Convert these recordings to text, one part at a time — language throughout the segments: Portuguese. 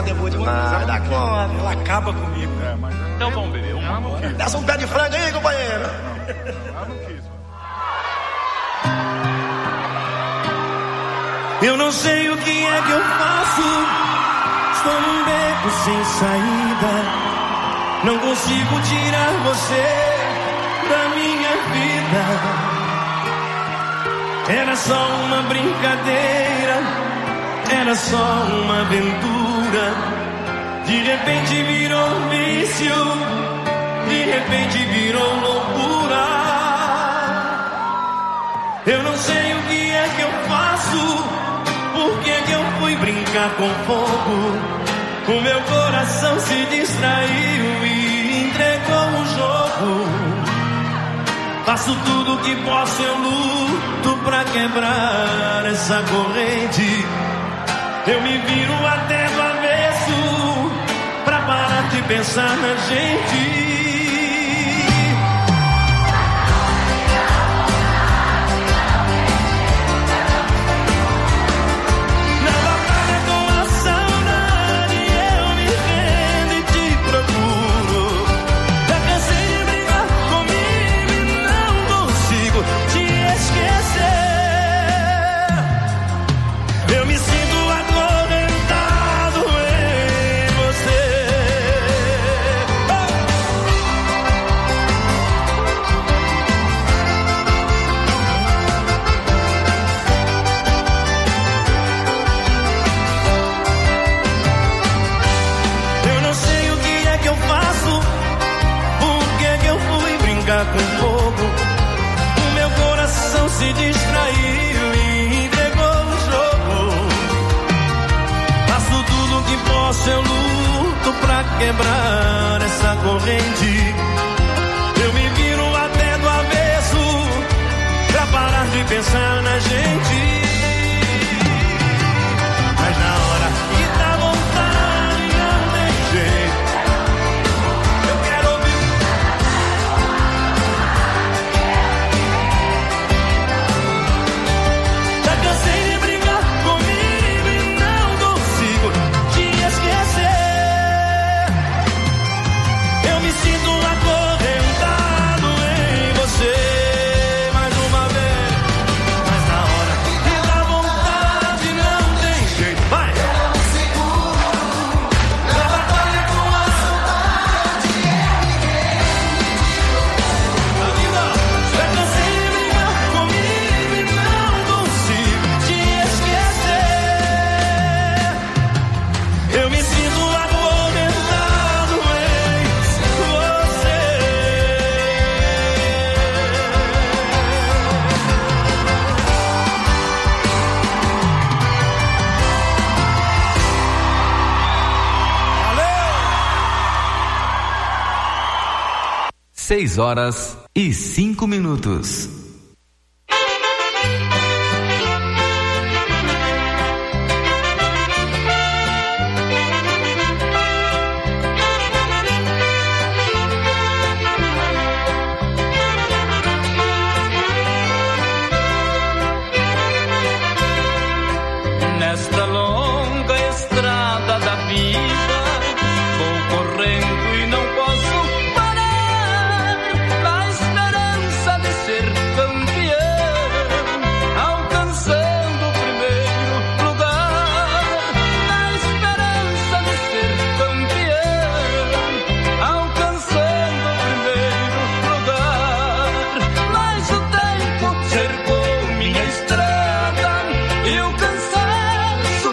é boa demais. Vai dar conta. Ela acaba comigo. Então vamos beber. Dá só um pé de frango aí, companheiro. Eu não sei o que é que eu faço. Estou num beco sem saída. Não consigo tirar você da minha vida. Era só uma brincadeira, era só uma aventura. De repente virou vício, de repente virou loucura. Eu não sei o que é que eu faço. Por que que eu fui brincar com fogo? O meu coração se distraiu e entregou o jogo. Faço tudo que posso, eu luto pra quebrar essa corrente. Eu me viro até do avesso pra parar de pensar na gente. Com fogo, o meu coração se distraiu e entregou o jogo. Faço tudo que posso, eu luto pra quebrar essa corrente. Eu me viro até do avesso pra parar de pensar na gente. Mas na hora que dá vontade não tem jeito. Seis horas e 5 minutos. Nesta longa estrada da vida, vou correndo e não posso parar, na esperança de ser campeão, alcançando o primeiro lugar, na esperança de ser campeão, alcançando o primeiro lugar. Mas o tempo cercou minha estrada e o cansaço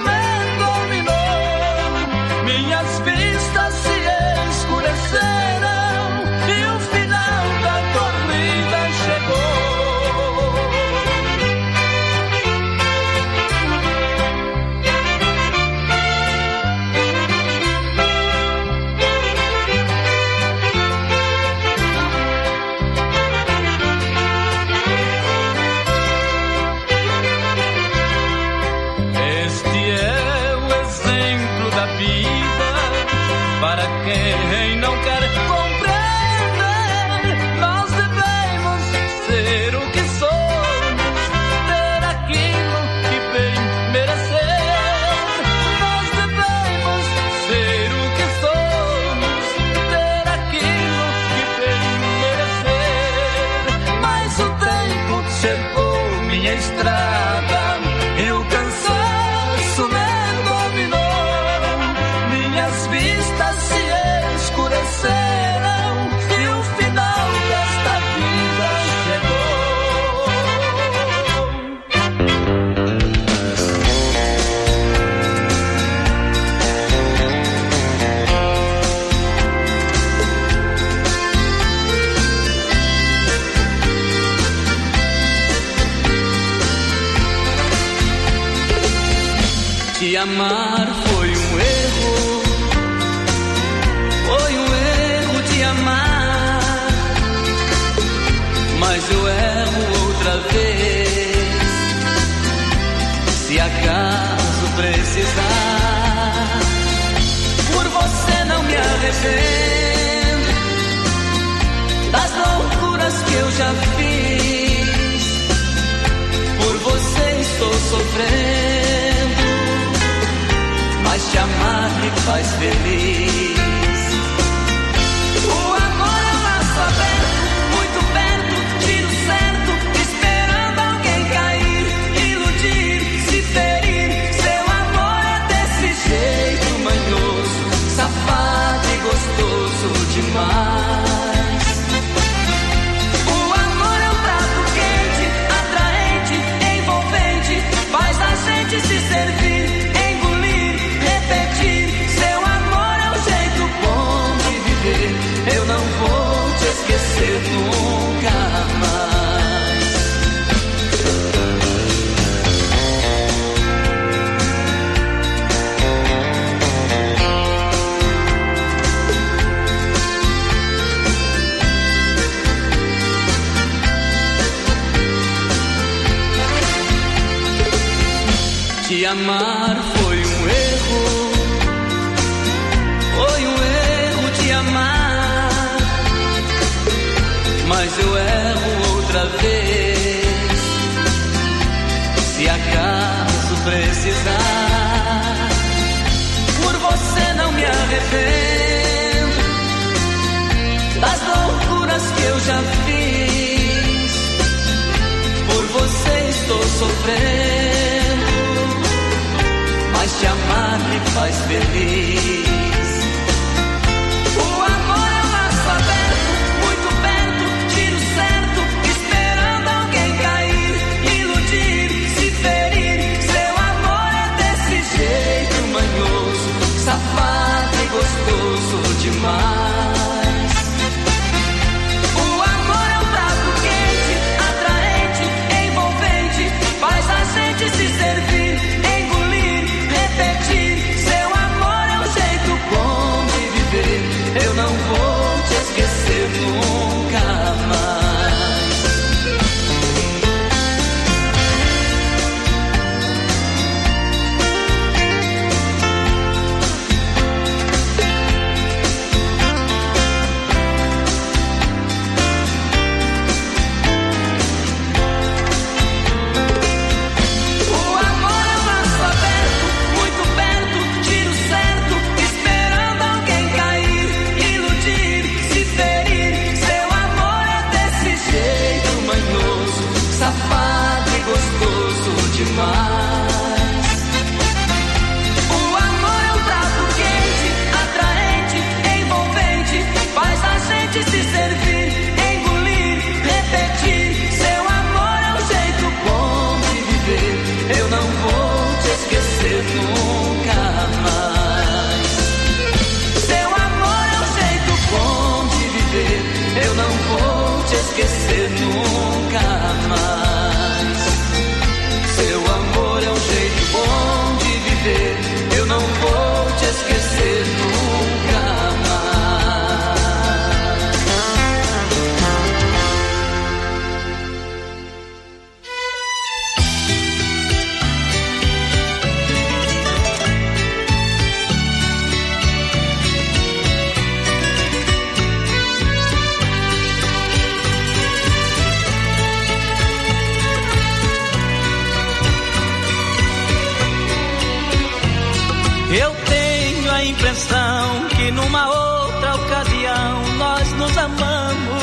Te amar foi um erro, foi um erro te amar, mas eu erro outra vez, se acaso precisar. Por você não me arrependo das loucuras que eu já fiz, por você estou sofrendo, mas te amar me faz feliz. O amor é um laço aberto, muito perto, tiro certo, esperando alguém cair, iludir, se ferir. Seu amor é desse jeito manhoso, safado e gostoso demais. O amor é um prato quente, atraente, envolvente, faz a gente se servir, engolir, repetir. Seu amor é um jeito bom de viver, eu não vou te esquecer nunca mais. Te amar foi um erro, foi um erro te amar, mas eu erro outra vez, se acaso precisar. Por você não me arrependo das loucuras que eu já fiz, por você estou sofrendo, mas te amar me faz feliz. O amor é um laço aberto, muito perto, tiro certo, esperando alguém cair, iludir, se ferir. Seu amor é desse jeito manhoso, safado e gostoso demais. O amor é um prato quente, atraente, envolvente, faz a gente se servir, repetir. Seu amor é um jeito bom de viver, eu não vou te esquecer nunca mais. O amor é um laço aberto, muito perto, tiro certo, esperando alguém cair, iludir, se ferir. Seu amor é desse jeito manhoso, safado e gostoso demais. O amor é um prato quente, atraente, envolvente, faz a gente se servir, engolir, repetir. Seu amor é um jeito bom de viver, eu não vou te esquecer nunca mais. Seu amor é um jeito bom de viver, eu não vou te esquecer nunca mais. Seu amor é um jeito bom de viver, eu não vou te esquecer nunca mais. Eu tenho a impressão que numa outra ocasião nós nos amamos.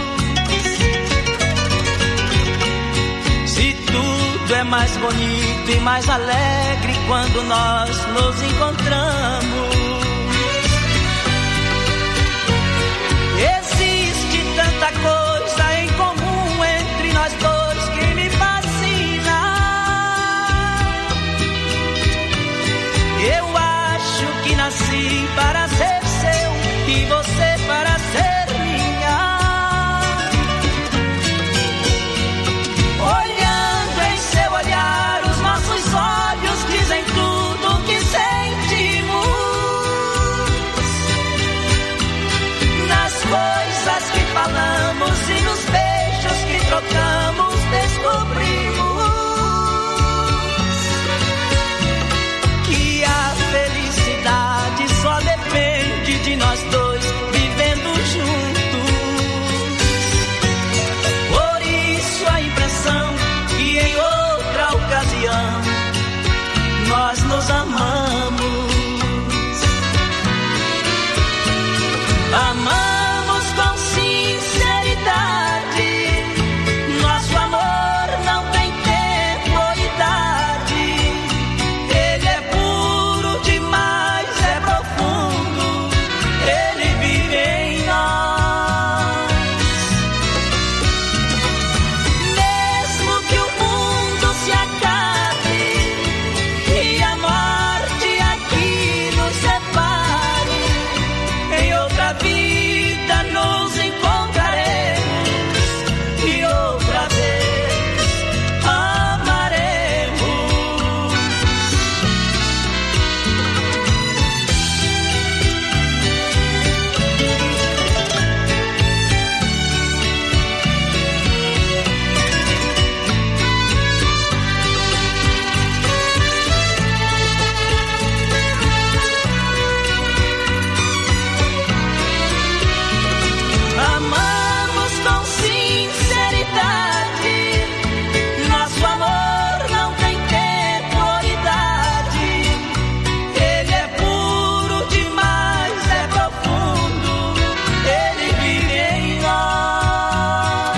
Se tudo é mais bonito e mais alegre quando nós nos encontramos. Existe tanta coisa em comum entre nós dois que me fascina. Eu acho que nasci para ser seu e você para ser minha. Olhando em seu olhar, os nossos olhos dizem tudo nós amamos. Amamos com sinceridade. Nosso amor não tem tempo ou idade. Ele é puro demais, é profundo. Ele vive em nós. Mesmo que o mundo se acabe e a morte aqui nos separe, em outra vida nos encontraremos e outra vez amaremos. Amamos com sinceridade. Nosso amor não tem tempo ou idade. Ele é puro demais, é profundo. Ele vive em nós.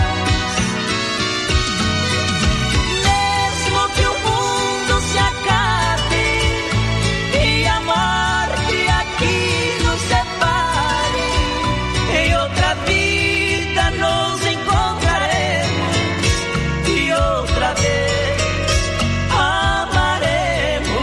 Mesmo que o mundo se acabe e a morte aqui nos separe, em outra vida nos encontraremos e outra vez amaremos.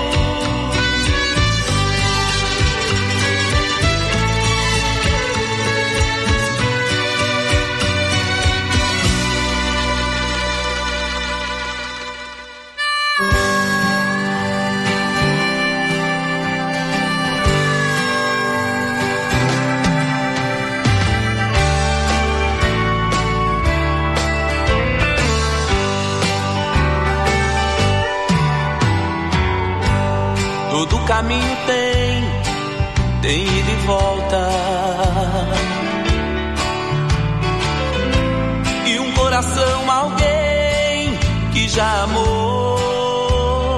Todo caminho tem ida e volta. E um coração, alguém que já amou.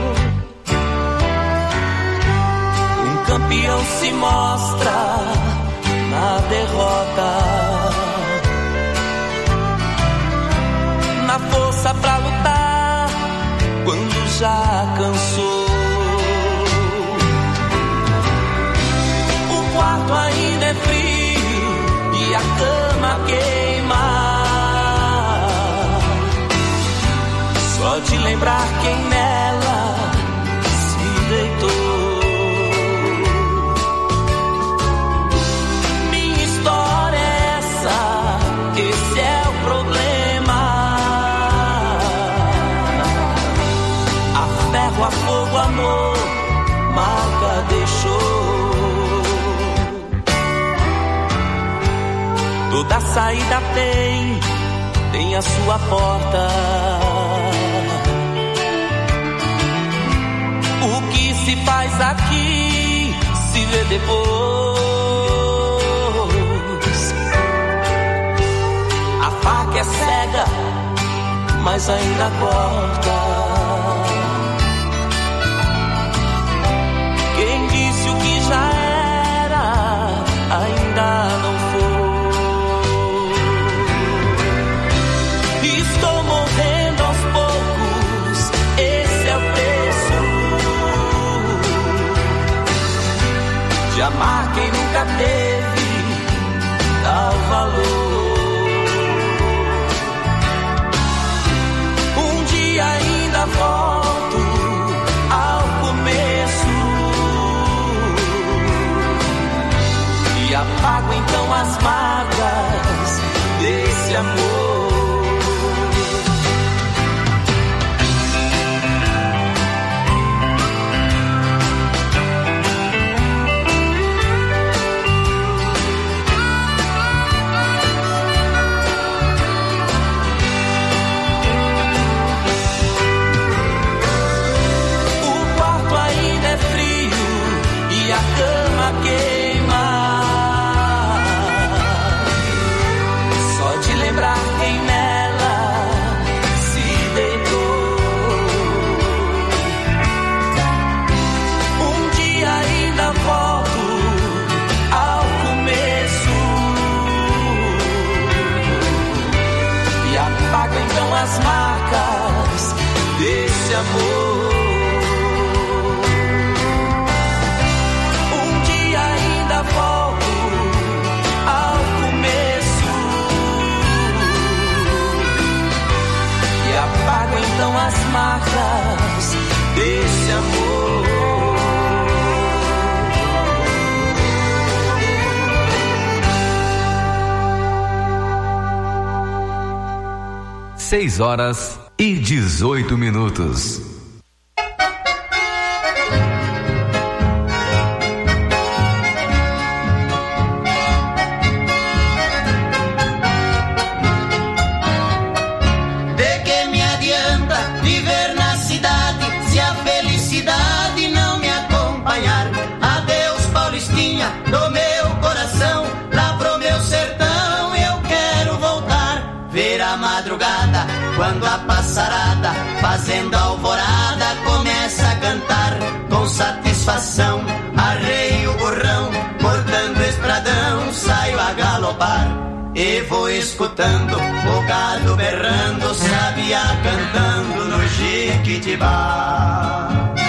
Um campeão se mostra na derrota, na força pra lutar quando já cansou. O quarto ainda é frio e a cama queima. Só de lembrar quem nela se deitou. Minha história é essa, esse é o problema. A ferro, a fogo, amor, marca deixou. Toda saída tem a sua porta. O que se faz aqui se vê depois. A faca é cega, mas ainda corta. Quem disse o que já era ainda não foi. Estou morrendo aos poucos, esse é o preço de amar quem nunca teve tal valor. Um dia ainda volto ao começo e apago então as marcas desse amor. 6 horas e 18 minutos. De que me adianta viver na cidade se a felicidade não me acompanhar? Adeus, Paulistinha, do meu coração, lá pro meu sertão eu quero voltar. Ver a madrugada, quando a passarada, fazendo alvorada, começa a cantar. Com satisfação, arreio o burrão, cortando espradão, saio a galopar. E vou escutando o gado berrando, sabiá cantando no Jiquitibá.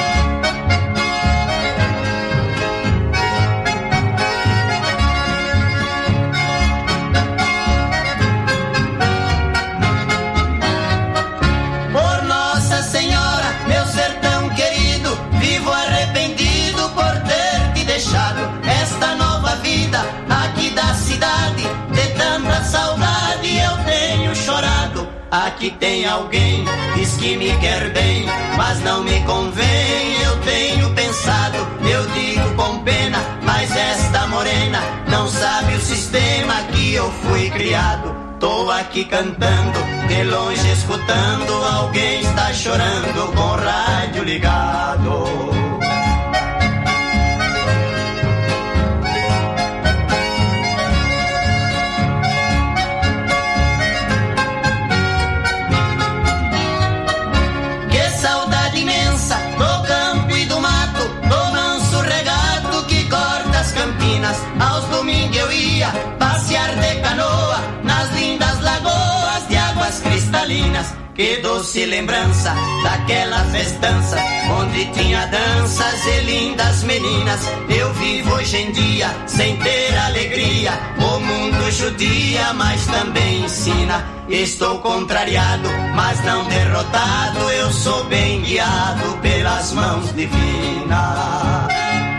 Por Nossa Senhora, meu sertão querido, vivo arrependido por ter te deixado. Esta nova vida aqui da cidade, de tanta saudade eu tenho chorado. Aqui tem alguém, diz que me quer bem, mas não me convém, eu tenho pensado. Eu digo com pena, mas esta morena não sabe o sistema que eu fui criado. Tô aqui cantando, de longe escutando, alguém está chorando com o rádio ligado. Aos domingos eu ia passear de canoa nas lindas lagoas de águas cristalinas. Que doce lembrança daquela festança onde tinha danças e lindas meninas. Eu vivo hoje em dia sem ter alegria, o mundo judia, mas também ensina. Estou contrariado, mas não derrotado, eu sou bem guiado pelas mãos divinas.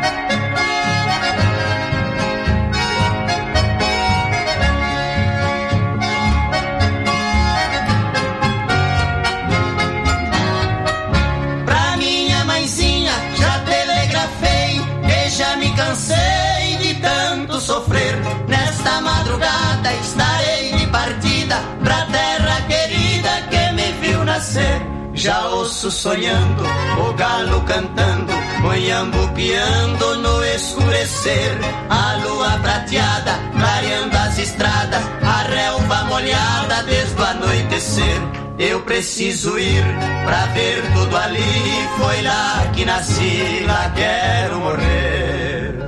Cansei de tanto sofrer, nesta madrugada estarei de partida pra terra querida que me viu nascer. Já ouço sonhando, o galo cantando, o piando no escurecer. A lua prateada, clareando as estradas, a relva molhada desde o anoitecer. Eu preciso ir pra ver tudo ali, foi lá que nasci, lá quero morrer.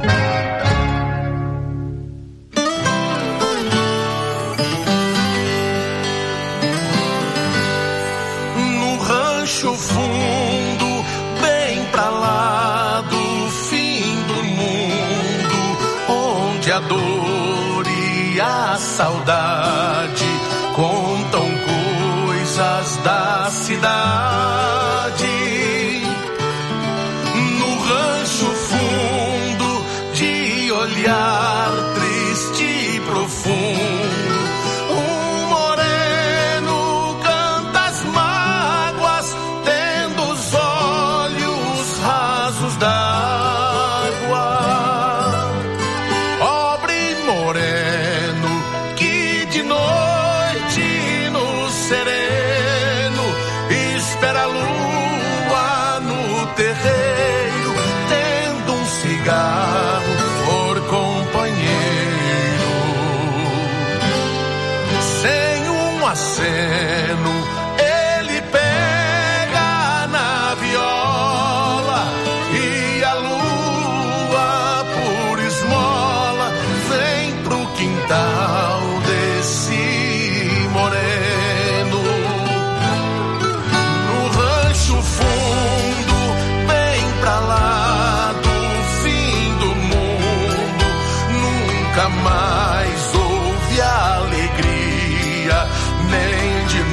No fundo, bem pra lá do fim do mundo, onde a dor e a saudade contam coisas da cidade. No rancho fundo, de olhar triste e profundo, um moreno canta as mágoas, tendo os olhos rasos d'água. Pobre moreno que de noite no sereno espera a lua no terreiro, tendo um cigarro por companheiro. Sem um aceno ele pega na viola, e a lua por esmola vem pro quintal desse moreno. No rancho fundo, bem pra lá do fim do mundo, nunca mais houve alegria, nem de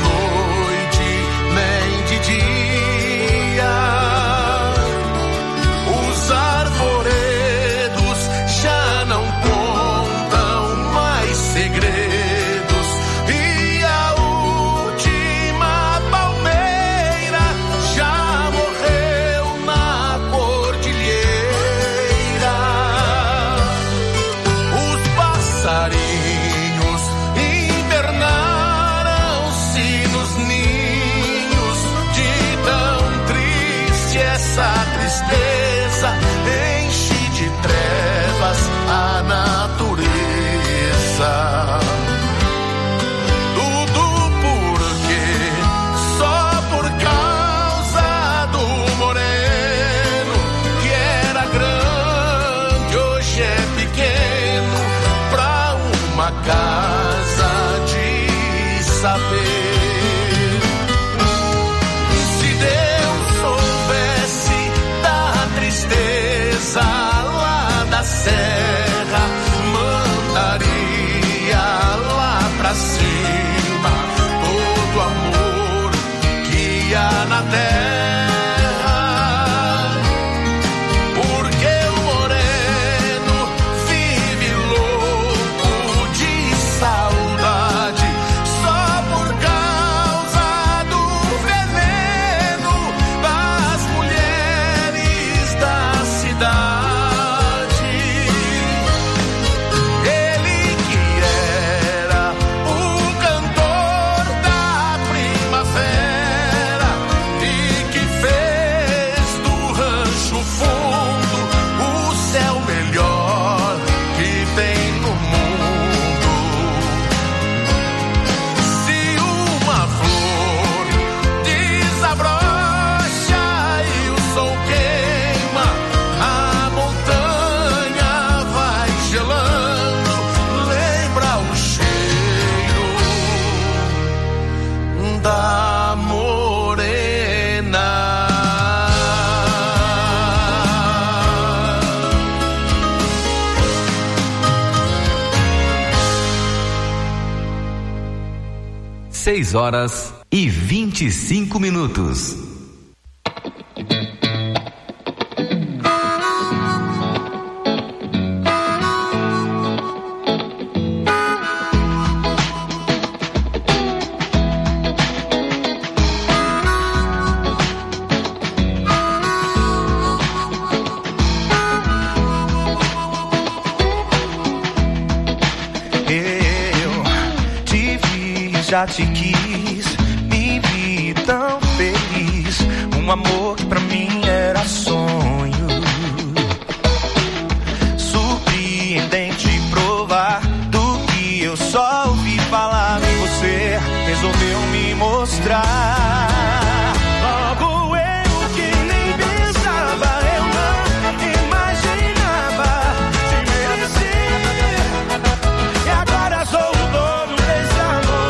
6h25. Já te quis, me vi tão feliz. Um amor que pra mim era sonho. Surpreendente provar do que eu só ouvi falar. E você resolveu me mostrar. Logo eu que nem pensava, eu não imaginava te merecer. E agora sou o dono desse amor.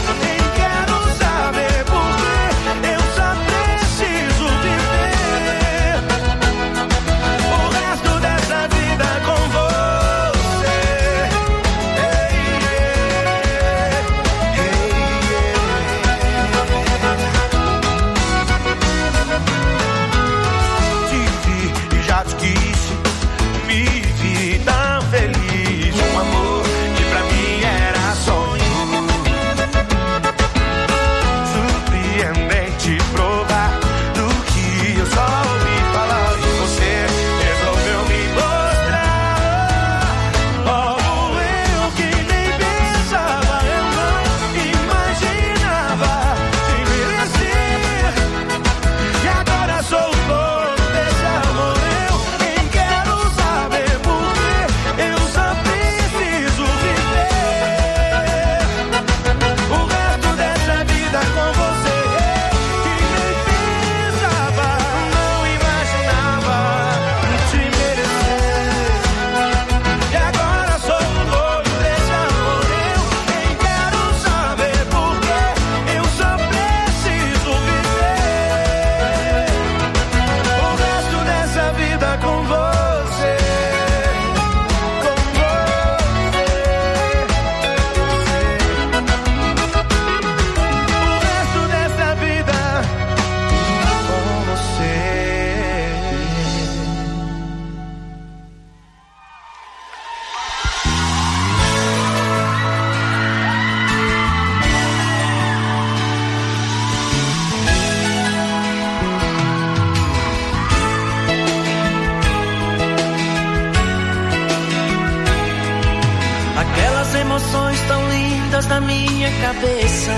Da minha cabeça,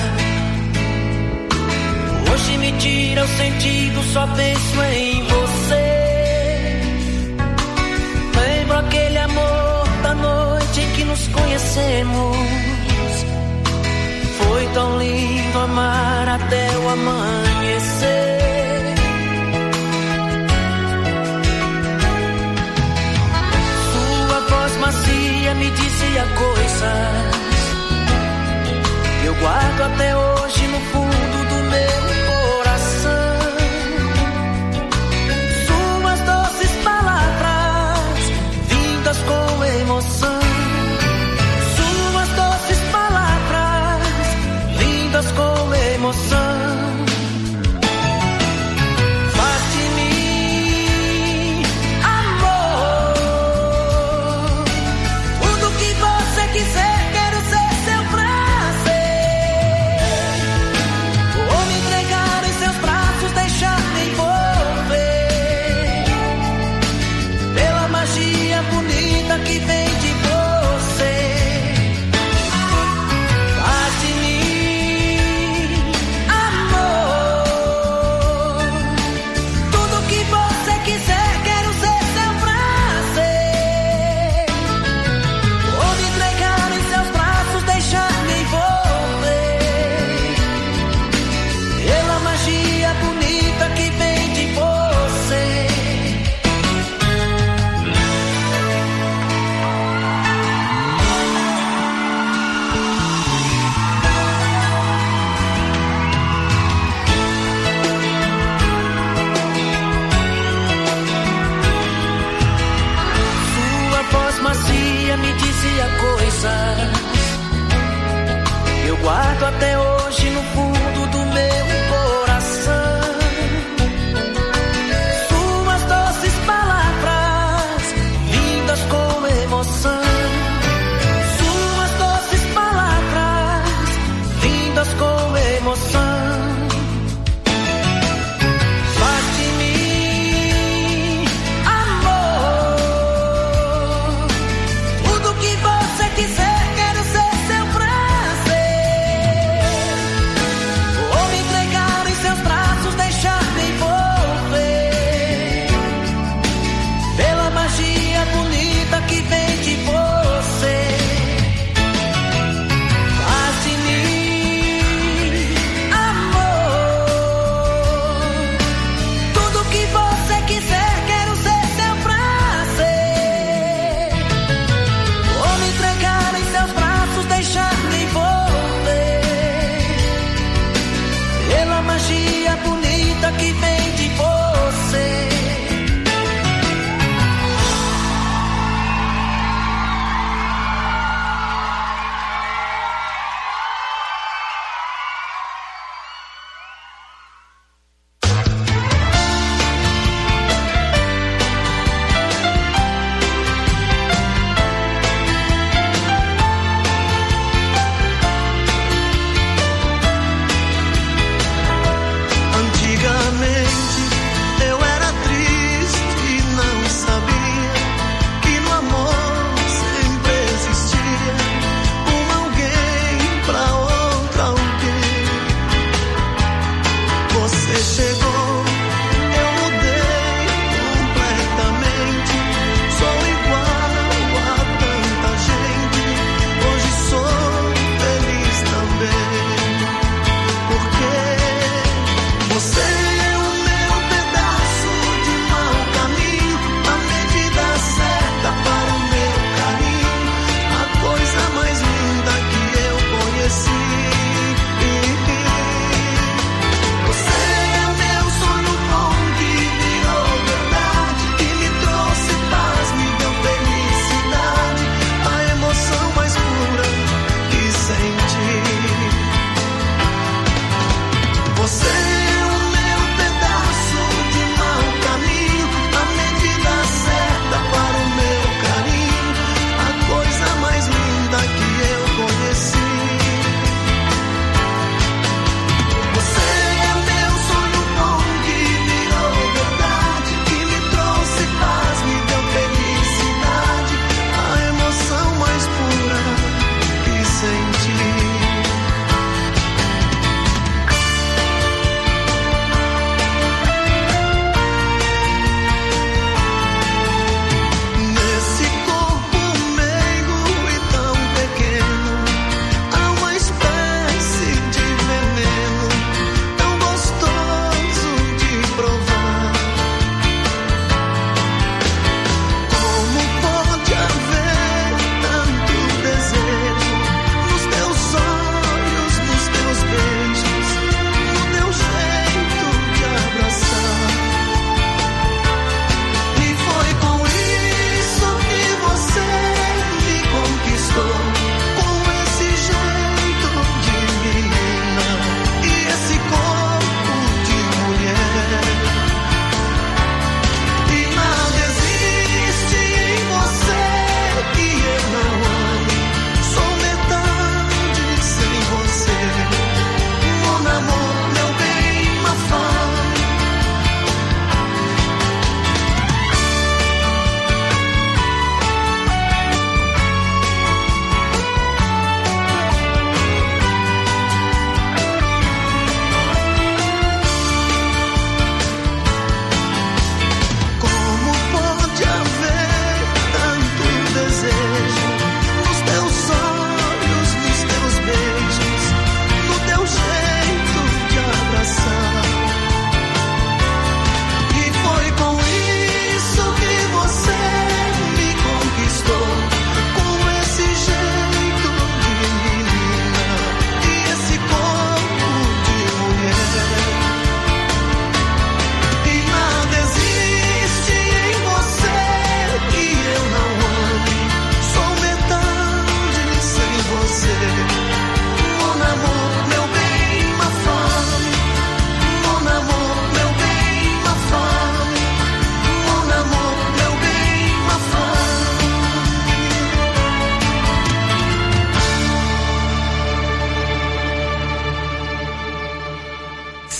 hoje me tira o sentido, só penso em você. Lembro aquele amor da noite em que nos conhecemos. Foi tão lindo amar até o amanhecer. Sua voz macia me dizia coisas eu guardo até hoje no fundo do meu coração. Suas doces palavras, vindas com emoção. Suas doces palavras, vindas com emoção. Faz de mim amor, tudo que você quiser, quero ser seu prazer. até hoje no fundo do meu coração. Suas doces palavras, lindas com emoção. Suas doces palavras, lindas com emoção. Faz de mim, amor, tudo que você quiser, quero ser seu prazer.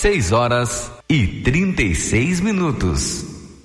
6h36.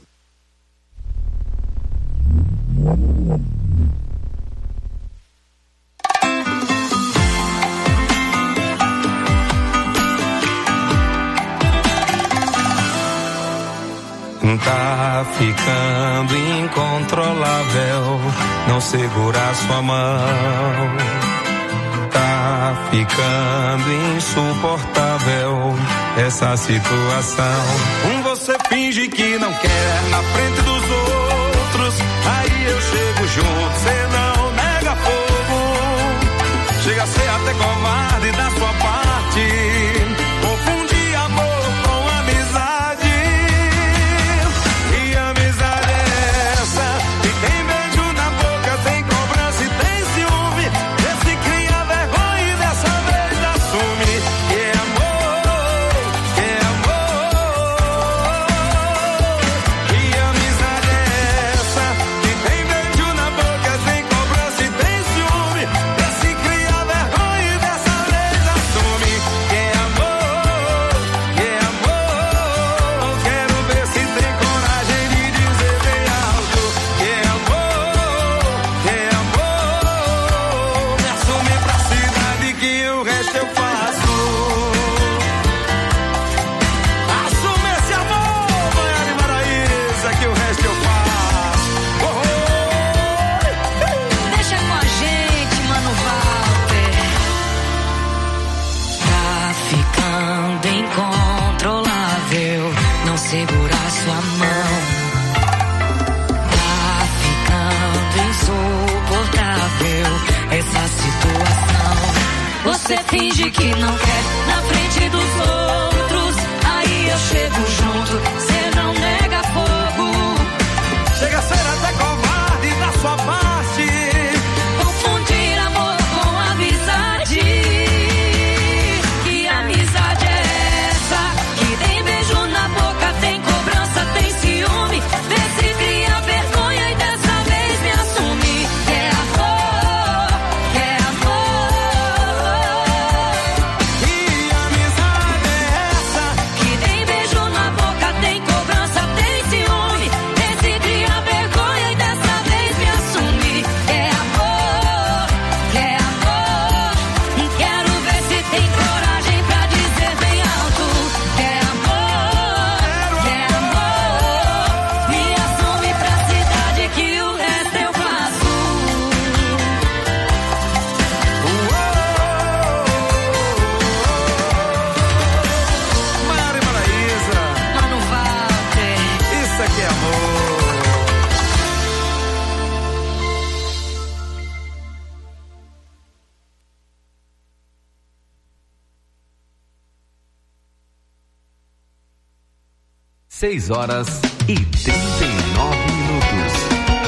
Tá ficando incontrolável não segurar sua mão. Tá ficando insuportável essa situação. Você finge que não quer na frente dos outros, aí eu chego junto, cê não nega fogo. Chega a ser até covarde da sua parte, confundir amor com amizade. E amizade é essa que tem beijo na boca, tem cobrança e tem ciúme. Esse cria vergonha e dessa vez assume que é amor, que é amor. E amizade é essa que tem beijo na boca, tem cobrança e tem ciúme. Esse cria vergonha e dessa vez assume que é amor, que é amor. Quero ver se tem coragem de dizer bem alto que é amor, que é amor. Me assume pra cidade que o resto eu faço. Assume esse amor, Maiara e Maraísa, que o resto eu faço. Deixa com a gente, Mano Walter. Tá ficando incontrolável não segurar sua mão. Tá ficando insuportável essa situação. Você finge que não quer na frente dos outros, aí eu chego junto, cê não nega fogo. Chega a ser até covarde da sua parte. Confundir amor com amizade. Que amizade é essa? Que tem beijo na boca, tem cobrança, tem ciúme. Vê se cria vergonha e dessa vez me assume. Que é amor, que é amor. E amizade é essa Que tem beijo na boca, tem cobrança, tem ciúme. Vê se cria vergonha e dessa vez me assume. Que é amor, que é amor. Quero ver se tem coragem pra dizer bem alto. Que é amor, que é amor. Me assume pra cidade que o resto eu faço. Maiara e Maraísa, Mano Walter. isso aqui é amor. Seis horas e 39 minutos.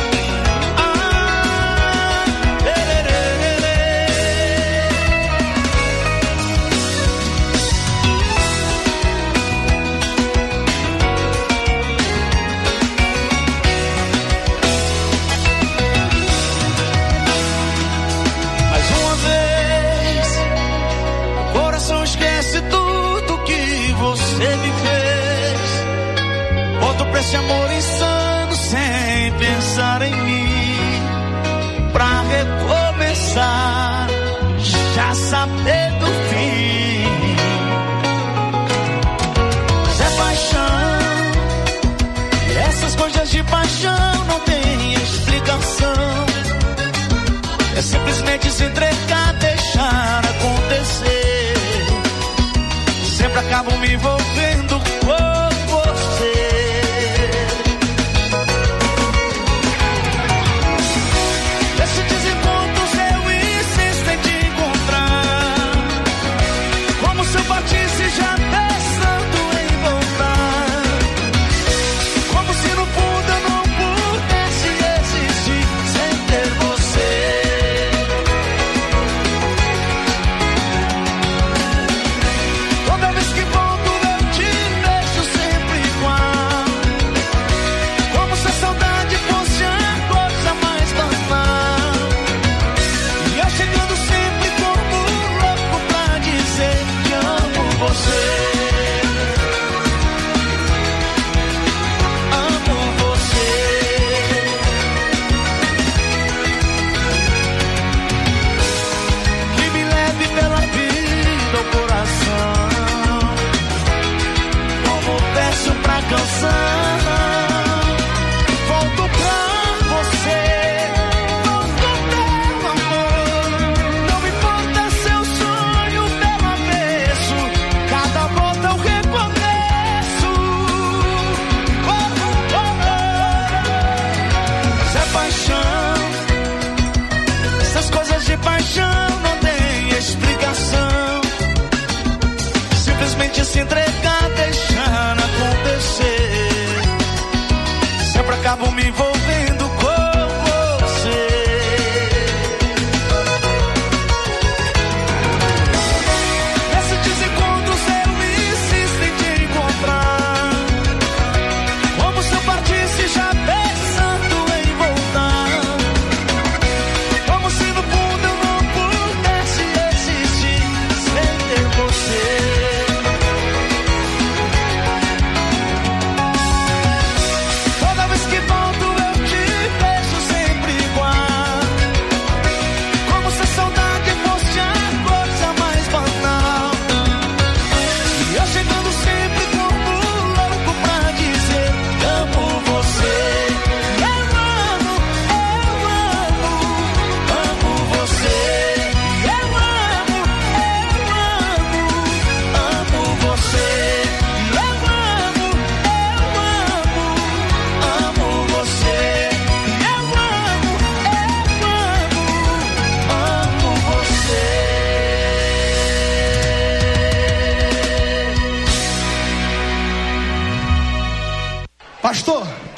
Mais uma vez, o coração esquece tudo que você me fez. Volto pra esse amor insano sem pensar em mim. Pra recomeçar, já saber do fim. Mas é paixão, e essas coisas de paixão não tem explicação. É simplesmente se entregar, deixar acontecer. Sempre acabo me envolvendo com você. Nesses desencontros eu insisto em te encontrar, como se eu partisse já pensando em voltar. Como se no fundo eu não pudesse existir sem ter você. Toda vez que volto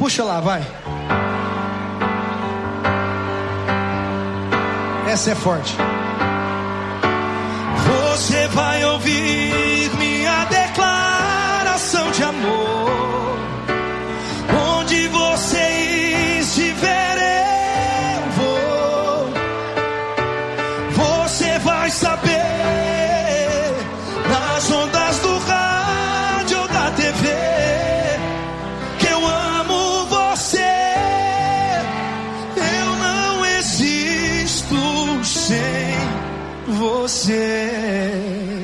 Puxa lá, vai. Essa é forte. Você vai ouvir minha declaração de amor. Onde você estiver, eu vou. Você vai saber nas ondas do rádio ou da TV que eu amo você. Eu não existo sem você.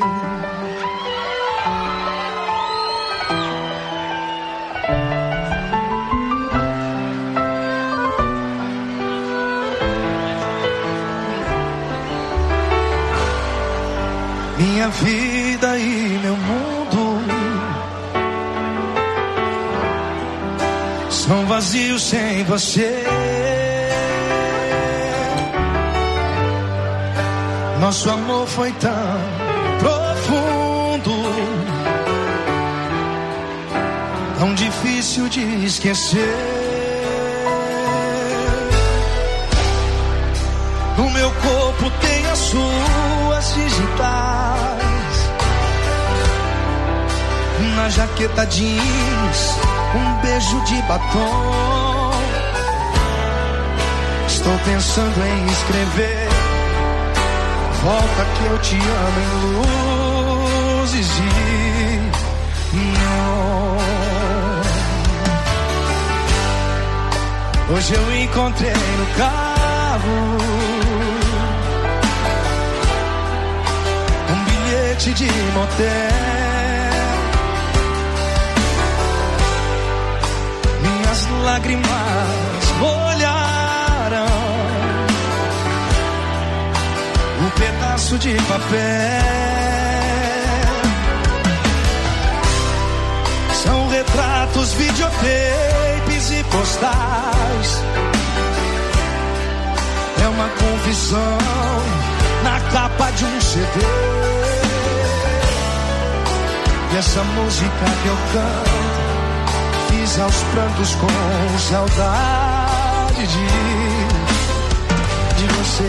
Minha vida e meu mundo são vazios sem você. Nosso amor foi tão profundo, tão difícil de esquecer. No meu corpo tem as suas digitais, na jaqueta jeans, um beijo de batom. Estou pensando em escrever: volta que eu te amo em luzes de neon. Hoje eu encontrei no carro um bilhete de motel. Minhas lágrimas molharam um pedaço de papel. São retratos, videotapes e postais. É uma confissão na capa de um CD. E essa música que eu canto fiz aos prantos com saudade de você.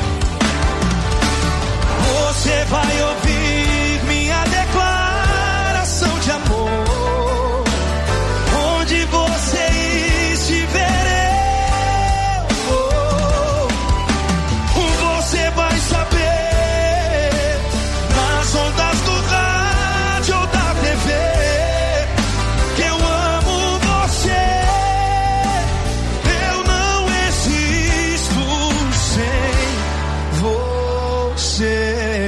Você vai ouvir minha declaração de amor. Onde você estiver, eu vou. Você vai saber nas ondas do rádio ou da TV que eu amo você. Eu não existo sem você.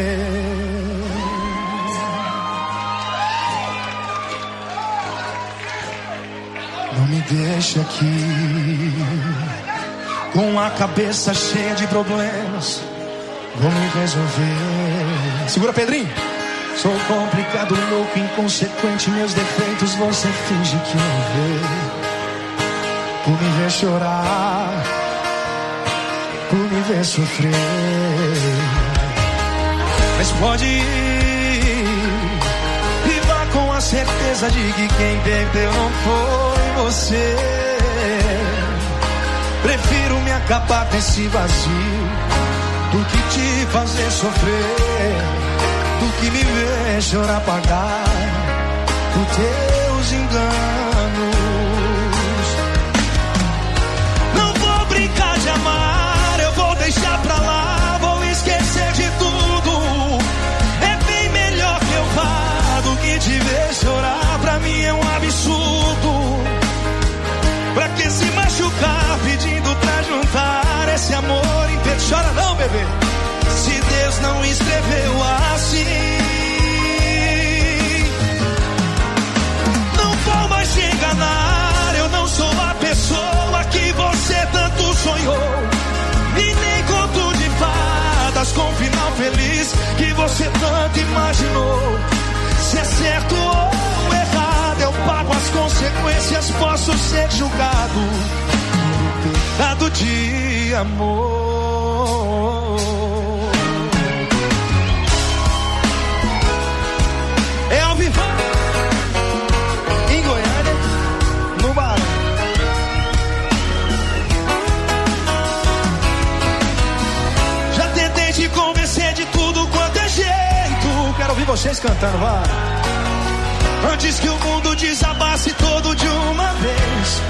Não me deixe aqui com a cabeça cheia de problemas. Vou me resolver. Segura, Pedrinho. Sou complicado, louco, inconsequente. Meus defeitos você finge que não vê. Por me ver chorar, por me ver sofrer. Mas pode ir e vá com a certeza de que quem perdeu não foi você. Prefiro me acabar desse vazio do que te fazer sofrer, do que me ver chorar, pagar por teus enganos. Não vou brincar de amar, eu vou deixar pra lá, vou esquecer de tudo. É bem melhor que eu vá do que te ver chorar, pra mim é um absurdo. Pra que se machucar pedindo pra juntar esse amor impedido? Chora não, bebê, se Deus não escreveu assim. Não vou mais te enganar, eu não sou a pessoa que você tanto sonhou. E nem conto de fadas com final feliz que você tanto imaginou. Se é certo ou errado, eu pago as consequências, posso ser julgado por pecado de amor. É ao vivo em Goiânia, no bar. vocês cantando, vai. Antes que o mundo desabasse todo de uma vez,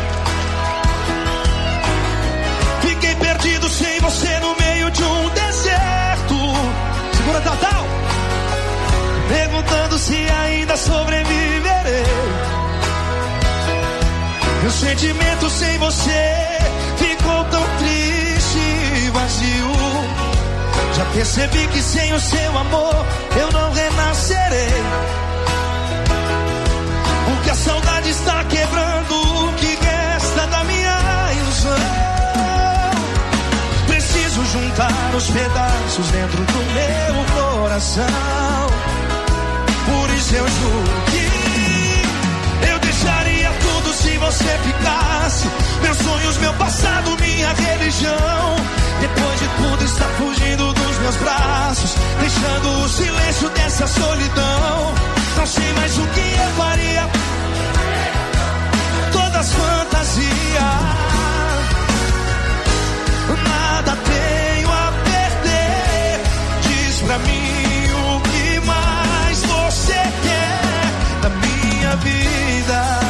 fiquei perdido sem você no meio de um deserto. Segura, Tatal. Perguntando se ainda sobreviverei. Meu sentimento sem você ficou tão triste e vazio. Já percebi que sem o seu amor eu não renascerei. Porque a saudade está quebrando o que resta da minha ilusão. Preciso juntar os pedaços dentro do meu coração. Por isso eu juro que eu deixaria tudo se você ficasse. Meus sonhos, meu passado, minha religião. Depois de tudo está fugindo dos meus braços, deixando o silêncio dessa solidão. Não sei mais o que eu faria. Todas fantasias, nada tenho a perder. Diz pra mim o que mais você quer da minha vida.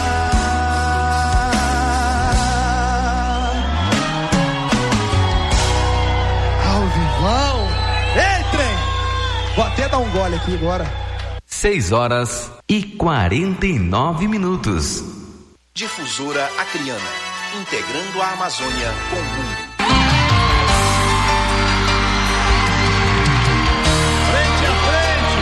Ao vivão. Ei, trem! Vou até dar um gole aqui agora. 6h49. Difusora Acreana, integrando a Amazônia com o mundo. Frente a frente.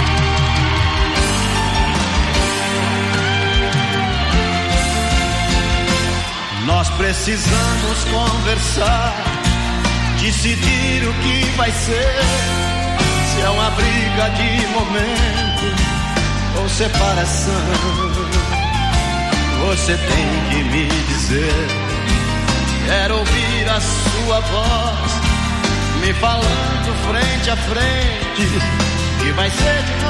Nós precisamos conversar, decidir o que vai ser. Se é uma briga de momento ou separação, você tem que me dizer. Quero ouvir a sua voz me falando frente a frente que vai ser de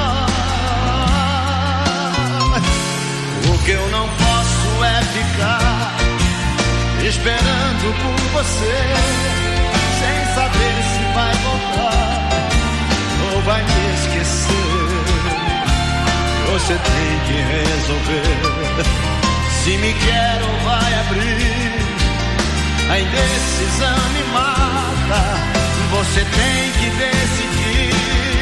nós. O que eu não posso é ficar esperando por você, sem saber se vai voltar ou vai me esquecer. Você tem que resolver se me quer ou vai abrir. A indecisão me mata. Você tem que decidir.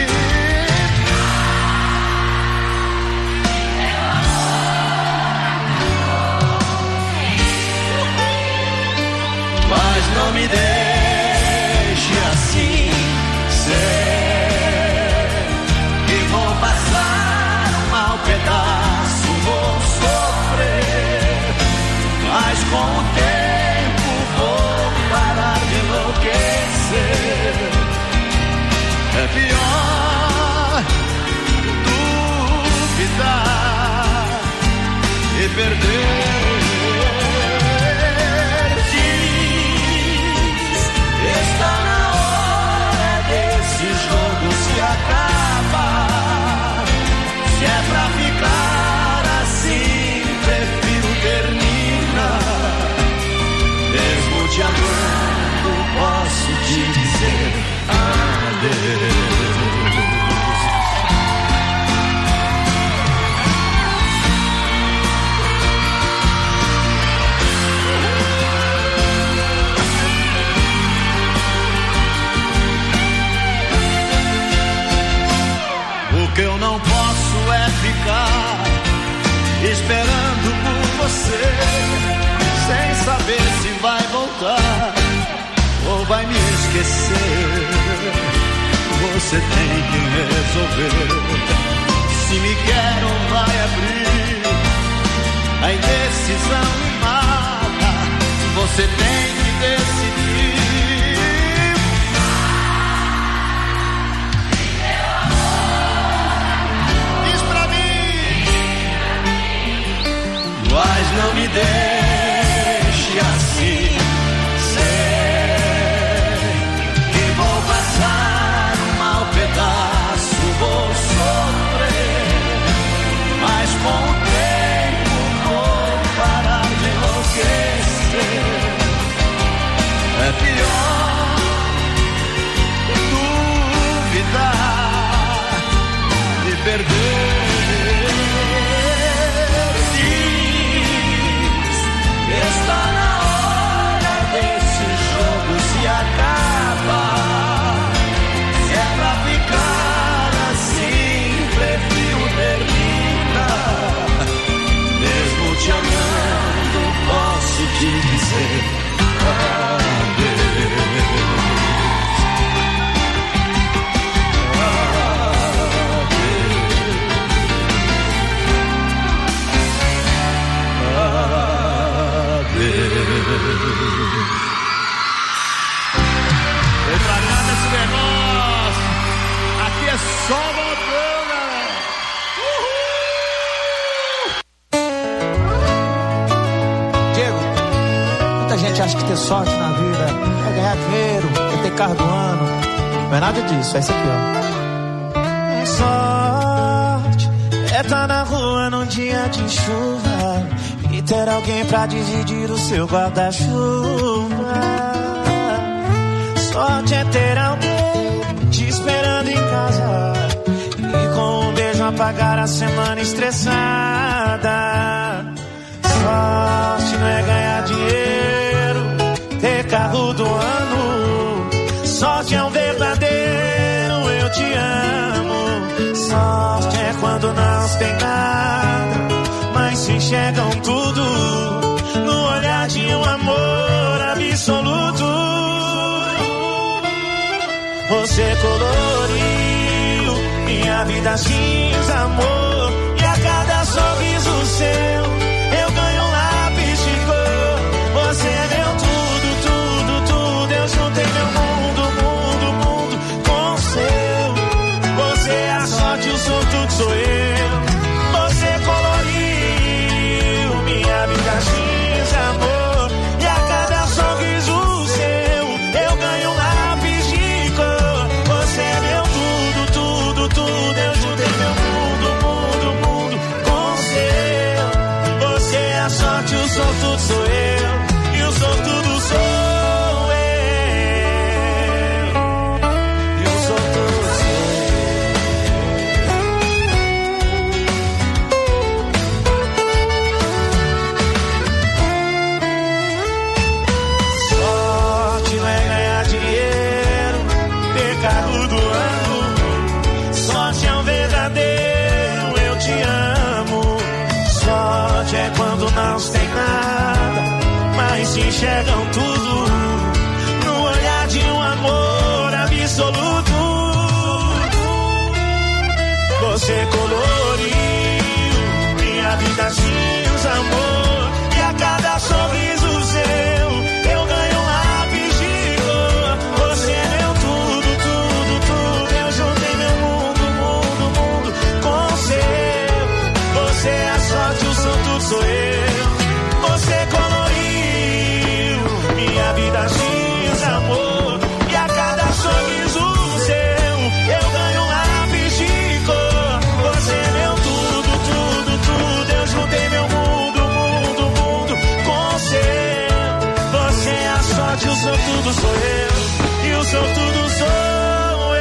Mas não me deixe assim ser, que vou passar um mau pedaço, vou sofrer, mas com o tempo vou parar de enlouquecer. É pior duvidar e perder. Está na hora desse jogo se acabar. Se é pra ficar assim, prefiro terminar. Mesmo te amando, posso te dizer adeus. O que eu não posso é ficar esperando por você, sem saber se vai voltar ou vai me esquecer. Você tem que resolver se me quer ou vai abrir. A indecisão me mata. Você tem que decidir. Mas não me deixe assim ser, que vou passar um mau pedaço, vou sofrer, mas com o tempo vou parar de enlouquecer. É pior duvidar e gente acha que ter sorte na vida é ganhar dinheiro, é ter carro do ano. Não é nada disso, é isso aqui, ó. Sorte é tá na rua num dia de chuva e ter alguém pra dividir o seu guarda-chuva. Sorte é ter alguém te esperando em casa e com um beijo apagar a semana estressada. Sorte não é ganhar dinheiro, ter carro do ano. Sorte é um verdadeiro eu te amo. Sorte é quando não se tem nada, mas se enxergam tudo no olhar de um amor absoluto. Você coloriu minha vida cinza, amor, e a cada sorriso seu eu ganho um lápis de cor. Você é meu tudo, tudo, tudo. Eu juntei meu mundo, mundo, mundo com o seu. Você é a sorte, o sortudo sou eu. Você coloriu minha vida cinza, amor, e a cada sorriso seu eu ganho um lápis de cor. Você é meu tudo, tudo, tudo. Eu juntei meu mundo, mundo, mundo com o seu. Você é a sorte, o sortudo sou eu, e o sortudo sou eu, e o sortudo sou eu. Sorte não é ganhar dinheiro, ter carro do ano. Sorte é um verdadeiro eu te amo. Sorte é quando não se tem nada, mas se enxergam tudo no olhar de um amor absoluto. Você coloriu minha vida cinza, amor, e a cada sorriso seu eu ganho um lápis de cor. Você é meu tudo, tudo, tudo. Eu juntei meu mundo, mundo, mundo com o seu. Você é a sorte, o sortudo sou eu. Você coloriu minha vida cinza, amor, e a cada sorriso seu eu ganho um lápis de cor. Você é meu tudo, tudo, tudo. Eu juntei meu mundo, mundo, mundo com o seu. Você é a sorte, o sortudo sou eu, e o sortudo sou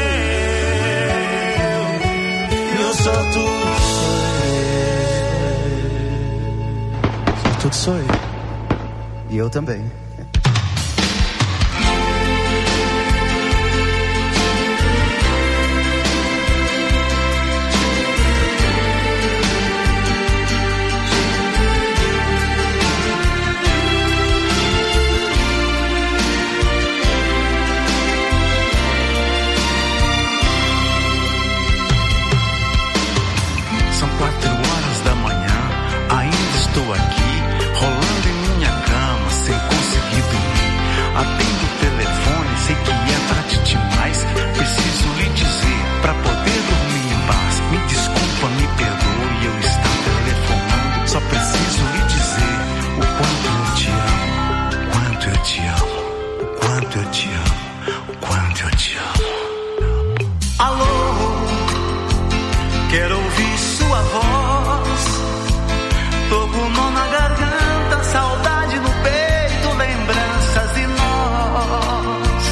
eu, e o sortudo sou eu. Sortudo sou eu. E eu também. São 4 horas da manhã, ainda estou aqui, rolando em minha cama, sem conseguir dormir. Atendo o telefone, sei que é tarde demais. Preciso lhe dizer, pra poder dormir em paz. Me desculpa, me perdoe, eu estar telefonando. Só preciso lhe dizer o quanto eu te amo, o quanto eu te amo, o quanto eu te amo, o quanto eu te amo. Alô, quero ouvir sua voz. Tô com nó na garganta, saudade no peito, lembranças de nós.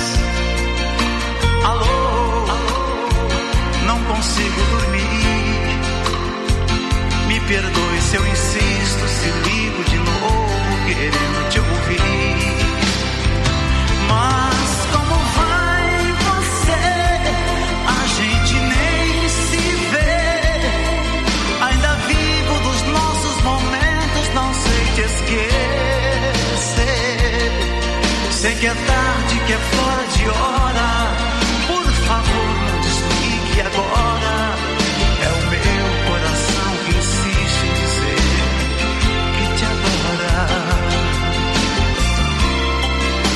Alô, não consigo dormir. Me perdoe se eu insisto, se ligo de novo, querendo te ouvir. Mas como vai você? A gente nem se vê. Ainda vivo dos nossos momentos, não sei te esquecer. Sei que é tarde, que é fora de hora. Por favor, não desligue agora.